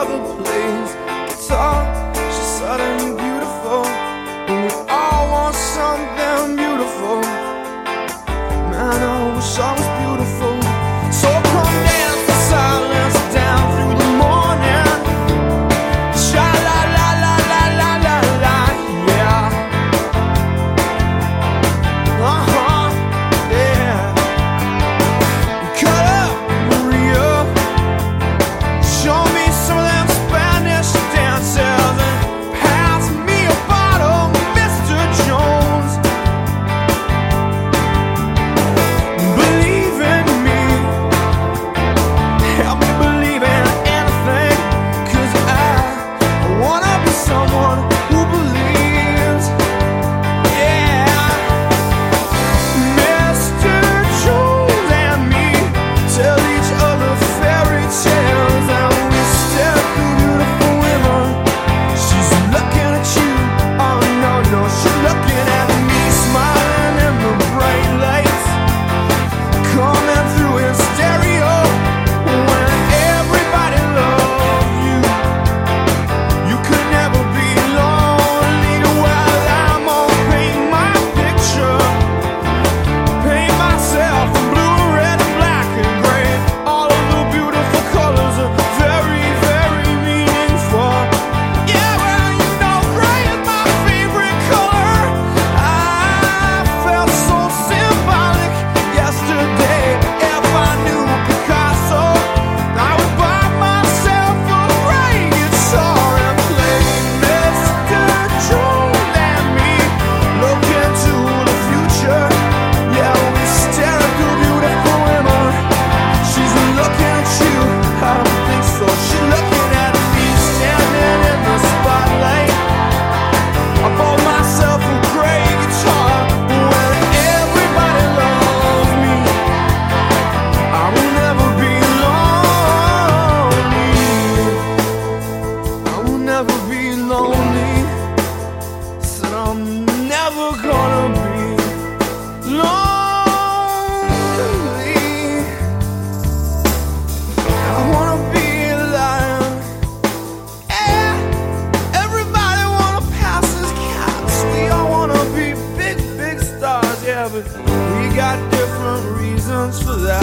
that plays guitar. She's suddenly beautiful, and we all want something beautiful. Man, I wish I was beautiful. So come dance the silence down through the morning. Sha la la la la la la la, yeah. Yeah. Cut up, Maria. Show me some of them Spanish dances and pass me a bottle, Mr. Jones. Believe in me, help me believe in anything, 'cause I wanna be someone who believes. Yeah, Mr. Jones and me tell each other fairy tales, and we stare through beautiful women. She's looking at you, oh no, no, she's looking at me, smiling in the bright lights coming through in stereo. When everybody loves you, you could never be lonely. Well, I'm gonna paint my picture, paint myself in blue, red, and black and gray. All of the beautiful colors are very, very meaningful. Yeah, well, you know gray is my favorite color. I felt so symbolic yesterday. If I knew Picasso, I would buy myself a gray guitar and play Mr. Jones and me. Look into the future. Yeah, we stare at the beautiful women. She's looking at you, I don't think so. She's looking at me, standing in the spotlight. I bought myself a gray guitar. When everybody loves me, I will never be lonely. I will never be lonely. Said I'm never gonna be lonely. I wanna be alive. Yeah, everybody wanna pass as cats. We all wanna be big, big stars. Yeah, but we got different reasons for that.